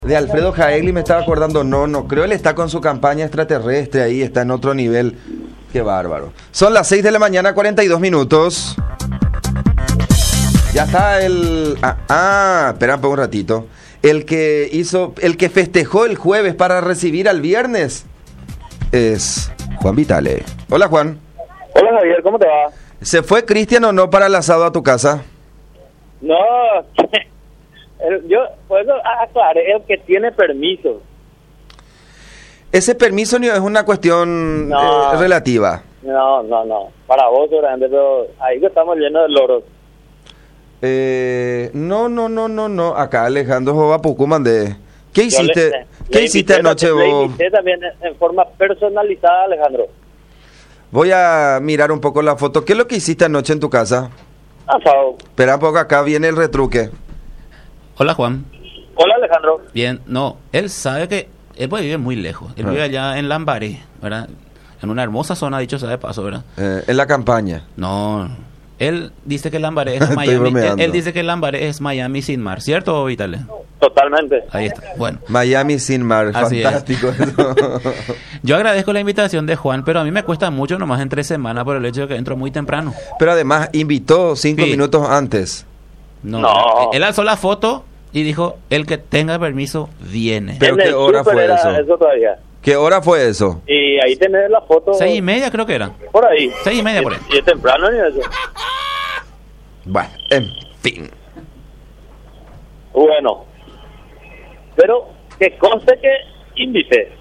De Alfredo Jaegli me estaba acordando, no creo, él está con su campaña extraterrestre ahí, está en otro nivel. Qué bárbaro. Son las 6 de la mañana, 42 minutos. Ya está el... espera un ratito. El que festejó el jueves para recibir al viernes es Juan Vitale. Hola, Juan. Hola, Javier, ¿cómo te va? ¿Se fue Cristian o no para el asado a tu casa? No, yo, por eso aclaré, el que tiene permiso. Ese permiso es una cuestión relativa. No. Para vos, seguramente, pero ahí que estamos llenos de loros. No. Acá Alejandro Jovapucu mandé. ¿Qué hiciste? ¿Qué hiciste anoche vos? Le invité también en forma personalizada, Alejandro. Voy a mirar un poco la foto. ¿Qué es lo que hiciste anoche en tu casa? Asado. Espera un poco, acá viene el retruque. Hola, Juan. Hola, Alejandro. Bien, no, él sabe que él puede vivir muy lejos. Él vive allá en Lambaré, ¿verdad? En una hermosa zona, dicho sea de paso, ¿verdad? En la campaña. No, él dice que Lambaré es Miami. Él dice que Lambaré es Miami sin mar, ¿cierto, Vitale? Totalmente. Ahí está. Bueno. Miami sin mar, así fantástico eso. Yo agradezco la invitación de Juan, pero a mí me cuesta mucho nomás en 3 semanas por el hecho de que entro muy temprano. Pero además invitó 5 minutos antes. No. Él alzó la foto y dijo, el que tenga permiso viene. ¿Pero qué hora fue eso? Todavía. ¿Qué hora fue eso? Y ahí tenés la foto. 6:30 creo que era. Por ahí. 6:30 por ahí. Y es temprano ni eso. Bueno, en fin. Bueno. Pero que conste que invité.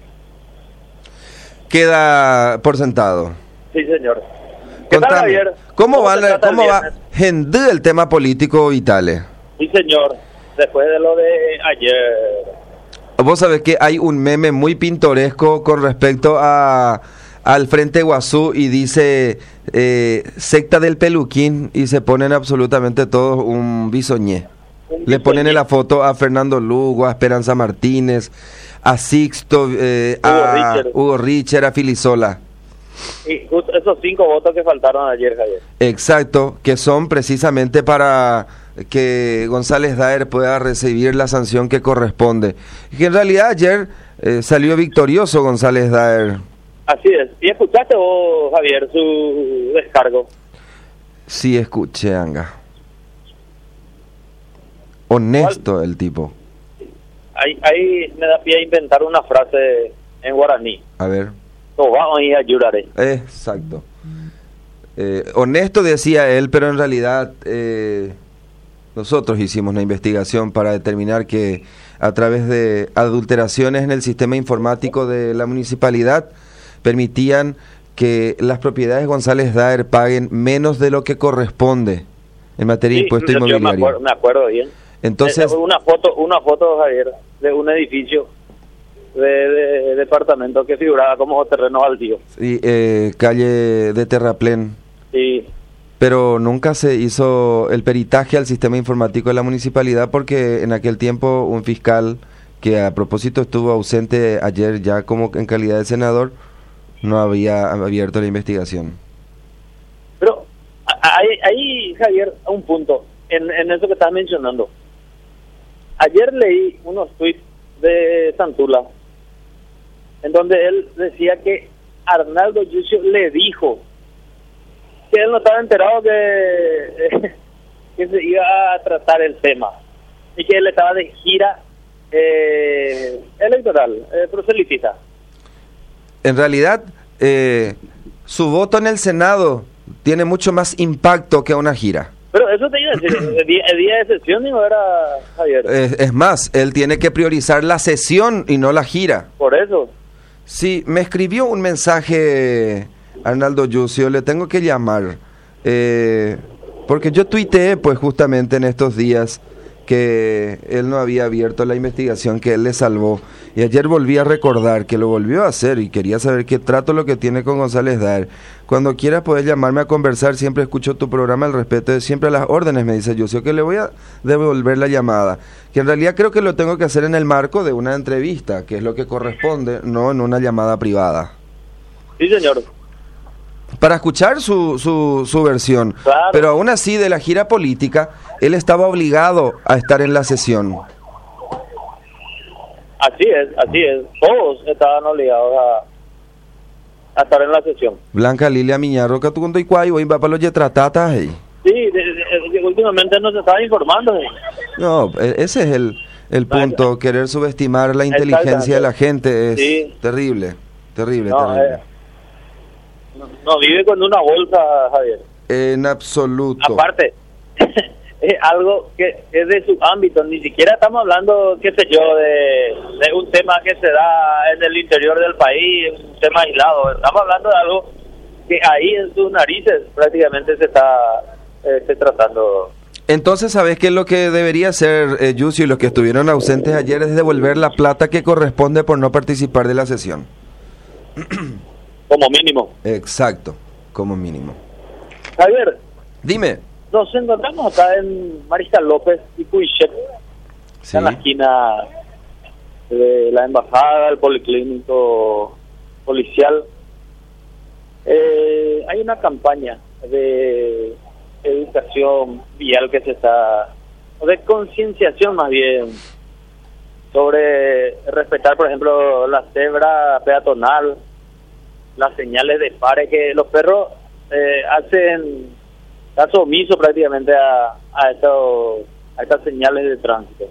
Queda por sentado. Sí, señor. ¿Qué tal, Javier? ¿Cómo va el tema político, Vitale? Sí, señor. Después de lo de ayer. Vos sabés que hay un meme muy pintoresco con respecto al Frente Guazú y dice secta del peluquín y se ponen absolutamente todos un bisoñé. Le ponen en la foto a Fernando Lugo, a Esperanza Martínez, a Sixto, a Hugo Richer, a Filisola. Y justo esos 5 votos que faltaron ayer, Javier. Exacto, que son precisamente para que González Daer pueda recibir la sanción que corresponde. Y que en realidad ayer salió victorioso González Daer. Así es. ¿Y escuchaste vos, Javier, su descargo? Sí, escuché, Anga. Honesto el tipo. Ahí me da pie a inventar una frase en guaraní. A ver. Vamos a ayudaré. Exacto. Honesto decía él, pero en realidad nosotros hicimos una investigación para determinar que a través de adulteraciones en el sistema informático de la municipalidad permitían que las propiedades González Daer paguen menos de lo que corresponde en materia de impuesto inmobiliario. Yo me acuerdo bien. Entonces, una foto, Javier, de un edificio de departamento que figuraba como terreno baldío. Sí, calle de Terraplén. Sí. Pero nunca se hizo el peritaje al sistema informático de la municipalidad porque en aquel tiempo un fiscal que a propósito estuvo ausente ayer ya como en calidad de senador no había abierto la investigación. Pero ahí Javier, a un punto en eso que estás mencionando. Ayer leí unos tweets de Santula en donde él decía que Arnaldo Yucio le dijo que él no estaba enterado que se iba a tratar el tema y que él estaba de gira electoral, proselitista. En realidad, su voto en el Senado tiene mucho más impacto que una gira. Pero eso te iba a decir, el día de sesión no era, Javier. Es más, él tiene que priorizar la sesión y no la gira. Por eso. Sí, me escribió un mensaje Arnaldo Yucio, le tengo que llamar, porque yo tuiteé pues justamente en estos días que él no había abierto la investigación que él le salvó, y ayer volví a recordar que lo volvió a hacer y quería saber qué trato lo que tiene con González Daer. Cuando quieras puedes llamarme a conversar, siempre escucho tu programa, el respeto de siempre a las órdenes, me dice Yucio, que le voy a devolver la llamada, que en realidad creo que lo tengo que hacer en el marco de una entrevista, que es lo que corresponde, no en una llamada privada. Sí, señor. Para escuchar su versión, claro. Pero aún así de la gira política, él estaba obligado a estar en la sesión. Así es. Todos estaban obligados a estar en la sesión. Blanca Lilia Miñarro, que tú cuando y cuay, voy para los yetratatas ahí. Sí, últimamente no se estaba informando. No, ese es el punto, querer subestimar la inteligencia de la gente es sí. terrible. No vive con una bolsa, Javier. En absoluto. Aparte, es algo que es de su ámbito, ni siquiera estamos hablando, qué sé yo, de un tema que se da en el interior del país, un tema aislado. Estamos hablando de algo que ahí en sus narices prácticamente se está tratando. Entonces, ¿sabes qué es lo que debería hacer, Yussi, y los que estuvieron ausentes ayer? Es devolver la plata que corresponde por no participar de la sesión. Como mínimo. Exacto, como mínimo. Javier. Dime. Nos encontramos acá en Mariscal López y Cuichet, sí. En la esquina de la embajada, el policlínico policial. Hay una campaña de educación vial que se está, o de concienciación más bien, sobre respetar, por ejemplo, la cebra peatonal, las señales de pare, que los perros hacen caso omiso prácticamente a estas señales de tránsito.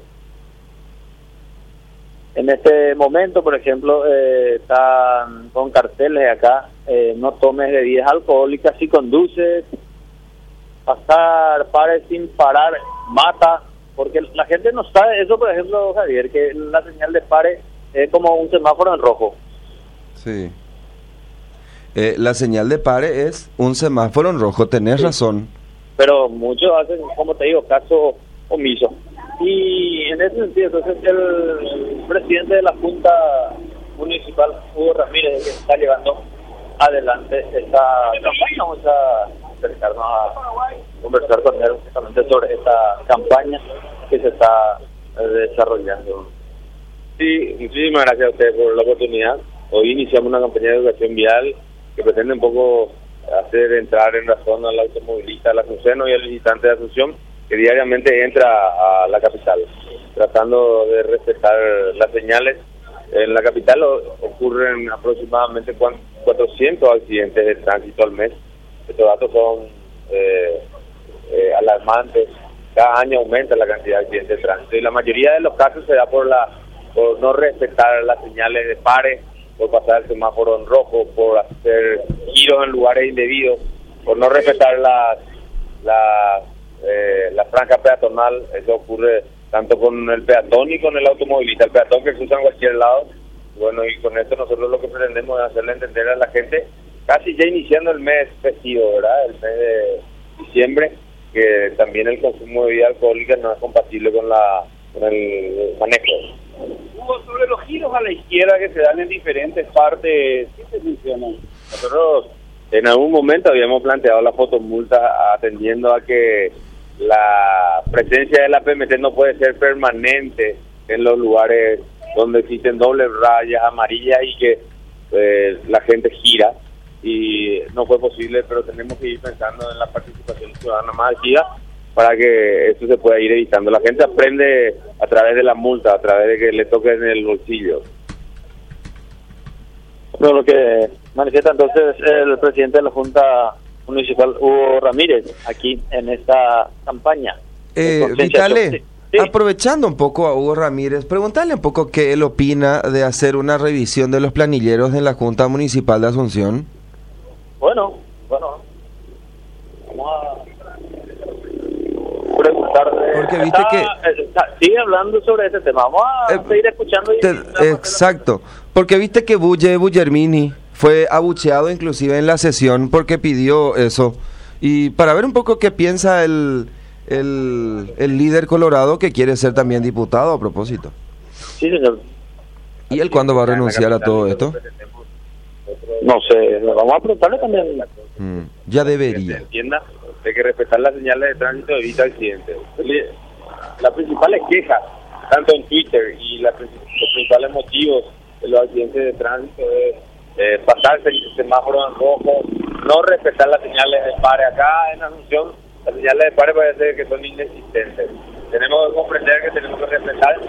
En este momento, por ejemplo, están con carteles acá, no tomes bebidas alcohólicas si conduces, pasar pare sin parar mata, porque la gente no sabe eso, por ejemplo, Javier, que la señal de pare es como un semáforo en rojo. Sí. La señal de pare es un semáforo en rojo, tenés sí. razón. Pero muchos hacen, como te digo, caso omiso. Y en ese sentido, entonces el presidente de la Junta Municipal, Hugo Ramírez, que está llevando adelante esta campaña. Vamos a acercarnos a conversar con él justamente sobre esta campaña que se está desarrollando. Sí, muchísimas gracias a ustedes por la oportunidad. Hoy iniciamos una campaña de educación vial que pretende un poco hacer entrar en razón al automovilista, al azuceno y al visitante de Asunción que diariamente entra a la capital, tratando de respetar las señales. En la capital ocurren aproximadamente 400 accidentes de tránsito al mes. Estos datos son alarmantes. Cada año aumenta la cantidad de accidentes de tránsito y la mayoría de los casos se da por no respetar las señales de pare, por pasar el semáforo en rojo, por hacer giros en lugares indebidos, por no respetar la franja peatonal. Eso ocurre tanto con el peatón y con el automovilista. El peatón que cruza en cualquier lado. Bueno, y con esto nosotros lo que pretendemos es hacerle entender a la gente, casi ya iniciando el mes festivo, ¿verdad? El mes de diciembre, que también el consumo de bebida alcohólica no es compatible con el manejo. Sobre los giros a la izquierda que se dan en diferentes partes, ¿qué se menciona? Nosotros en algún momento habíamos planteado la fotomulta atendiendo a que la presencia de la PMT no puede ser permanente en los lugares donde existen dobles rayas amarillas y que la gente gira, y no fue posible, pero tenemos que ir pensando en la participación ciudadana más activa para que esto se pueda ir evitando. La gente aprende a través de la multa, a través de que le toquen en el bolsillo. Bueno, lo que manifiesta entonces el presidente de la Junta Municipal, Hugo Ramírez, aquí en esta campaña. Vitale, sí. Aprovechando un poco a Hugo Ramírez, preguntarle un poco qué él opina de hacer una revisión de los planilleros de la Junta Municipal de Asunción. Bueno, vamos a preguntarle. Porque viste que sigue hablando sobre este tema. Vamos a seguir escuchando. Exacto, porque viste que Bullermini fue abucheado inclusive en la sesión porque pidió eso. Y para ver un poco qué piensa el líder colorado, que quiere ser también diputado a propósito. Sí, señor. ¿Y él cuándo va a renunciar a todo esto? No sé, vamos a preguntarle también. Ya debería. Que se entienda que hay que respetar las señales de tránsito, evita accidentes. Las principales quejas, tanto en Twitter, y los principales motivos de los accidentes de tránsito es pasarse el semáforo en rojo, no respetar las señales de pare. Acá en Asunción las señales de pare parece que son inexistentes. Tenemos que comprender que tenemos que respetar, y eso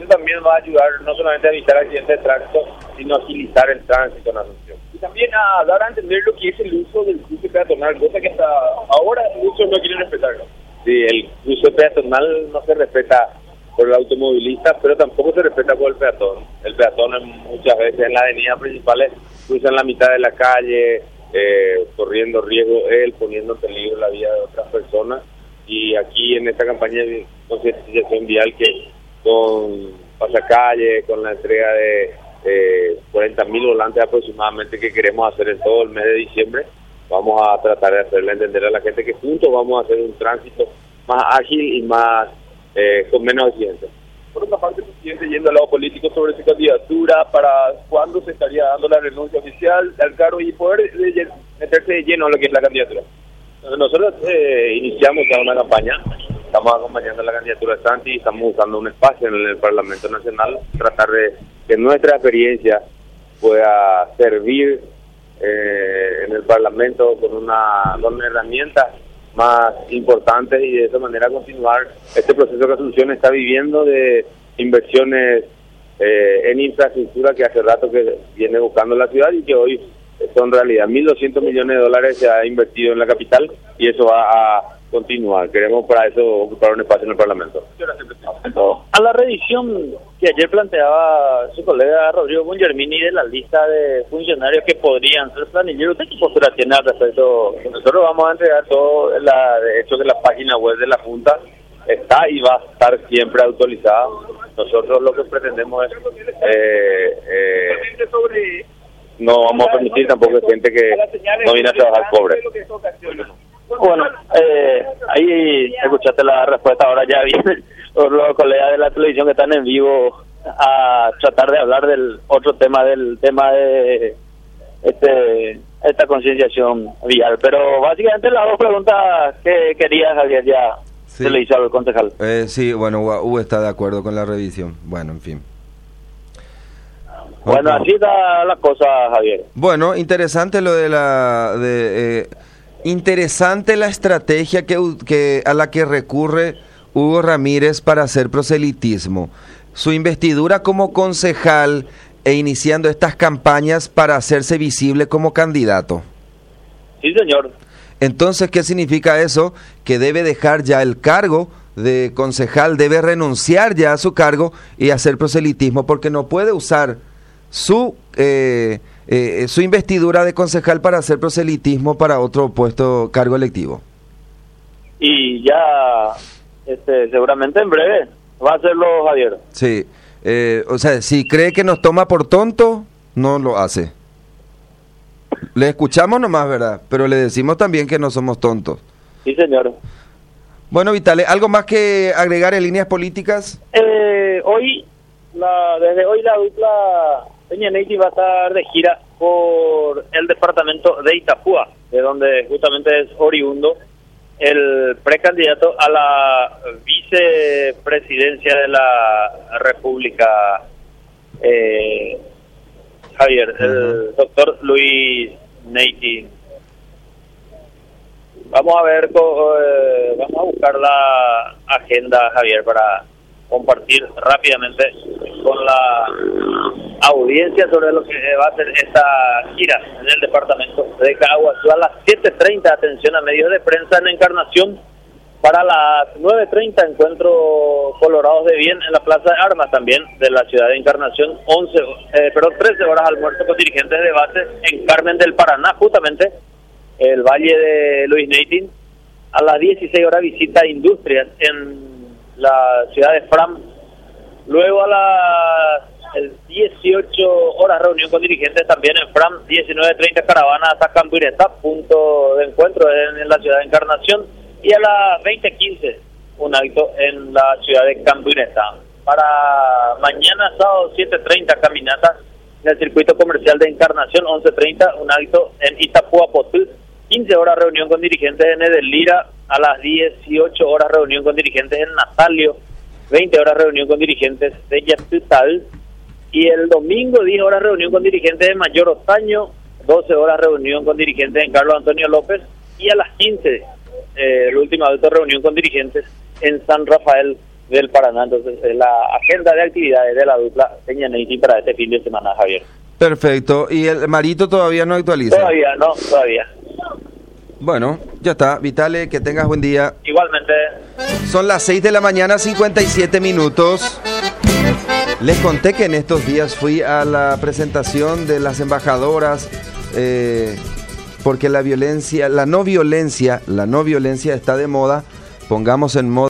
también va a ayudar no solamente a evitar accidentes de tránsito, sino a agilizar el tránsito en Asunción. Y también a dar a entender lo que es el uso del cruce peatonal, cosa que hasta ahora muchos no quieren respetarlo. Sí, el cruce peatonal no se respeta por el automovilista, pero tampoco se respeta por el peatón. El peatón muchas veces en las avenidas principales cruzan la mitad de la calle, corriendo riesgo él, poniendo en peligro la vida de otras personas. Y aquí en esta campaña de concientización vial, que con pasacalle, con la entrega de 40.000 volantes aproximadamente que queremos hacer en todo el mes de diciembre, vamos a tratar de hacerle entender a la gente que juntos vamos a hacer un tránsito más ágil y más con menos accidentes. Por otra parte, presidente, yendo al lado político sobre su candidatura, ¿para cuándo se estaría dando la renuncia oficial al cargo y poder meterse de lleno a lo que es la candidatura? Nosotros iniciamos ya una campaña, estamos acompañando la candidatura de Santi, estamos buscando un espacio en el Parlamento Nacional, tratar de que nuestra experiencia pueda servir en el Parlamento con herramientas más importantes y de esa manera continuar este proceso que Asunción está viviendo de inversiones en infraestructura que hace rato que viene buscando la ciudad y que hoy son realidad. 1.200 millones de dólares se ha invertido en la capital y eso va a continuar. Queremos para eso ocupar un espacio en el Parlamento. A la revisión que ayer planteaba su colega Rodrigo Bungermini de la lista de funcionarios que podrían ser planilleros, ¿usted qué postura tiene al respecto? Nosotros vamos a entregar todo, de hecho que la página web de la Junta está y va a estar siempre actualizada. Nosotros lo que pretendemos es no vamos a permitir tampoco gente que no viene a trabajar pobre. Bueno, ahí escuchaste la respuesta. Ahora ya vienen los colegas de la televisión que están en vivo a tratar de hablar del otro tema, del tema de esta concienciación vial. Pero básicamente las dos preguntas que quería Javier ya sí. Se le hizo al concejal. Sí, bueno, U está de acuerdo con la revisión. Bueno, en fin. Bueno, así está la cosa, Javier. Bueno, interesante lo de interesante la estrategia que a la que recurre Hugo Ramírez para hacer proselitismo. Su investidura como concejal e iniciando estas campañas para hacerse visible como candidato. Sí, señor. Entonces, ¿qué significa eso? Que debe dejar ya el cargo de concejal, debe renunciar ya a su cargo y hacer proselitismo, porque no puede usar su investidura de concejal para hacer proselitismo para otro cargo electivo. Y ya seguramente en breve va a hacerlo Javier. Sí, o sea, si cree que nos toma por tonto, no lo hace. Le escuchamos nomás, ¿verdad? Pero le decimos también que no somos tontos. Sí, señor. Bueno, Vitale, ¿algo más que agregar en líneas políticas? Desde hoy la dupla Peña Neity va a estar de gira por el departamento de Itapúa, de donde justamente es oriundo el precandidato a la vicepresidencia de la República, Javier, el doctor Luis Neity. Vamos a ver, vamos a buscar la agenda, Javier, para compartir rápidamente con la audiencia sobre lo que va a ser esta gira en el departamento de Caguazú. A las 7:30, atención a medios de prensa en Encarnación. Para las 9:30, encuentro Colorados de Bien en la Plaza de Armas también de la ciudad de Encarnación. 13 horas almuerzo con dirigentes de base en Carmen del Paraná, justamente el Valle de Luis Neity. A las 16 horas visita a Industrias en la ciudad de Fram. Luego a las 18 horas reunión con dirigentes también en Fram. 19:30 caravana hasta Cambuireta, punto de encuentro en la ciudad de Encarnación. Y a las 20:15 un acto en la ciudad de Cambuireta. Para mañana sábado 7:30 caminata en el circuito comercial de Encarnación. 11:30 un acto en Itapuapotú. 15 horas reunión con dirigentes en Edelira. A las 18 horas reunión con dirigentes en Natalio. 20 horas reunión con dirigentes de Yaptutal. Y el domingo 10 horas reunión con dirigentes de Mayor Otaño. 12 horas reunión con dirigentes en Carlos Antonio López. Y a las 15 el último acto reunión con dirigentes en San Rafael del Paraná. Entonces, es la agenda de actividades de la dupla Peña Neity para este fin de semana, Javier. Perfecto. ¿Y el Marito todavía no actualiza? Todavía, no, todavía. Bueno, ya está. Vitale, que tengas buen día. Igualmente. Son las 6 de la mañana, 57 minutos. Les conté que en estos días fui a la presentación de las embajadoras, porque la no violencia está de moda. Pongamos en moda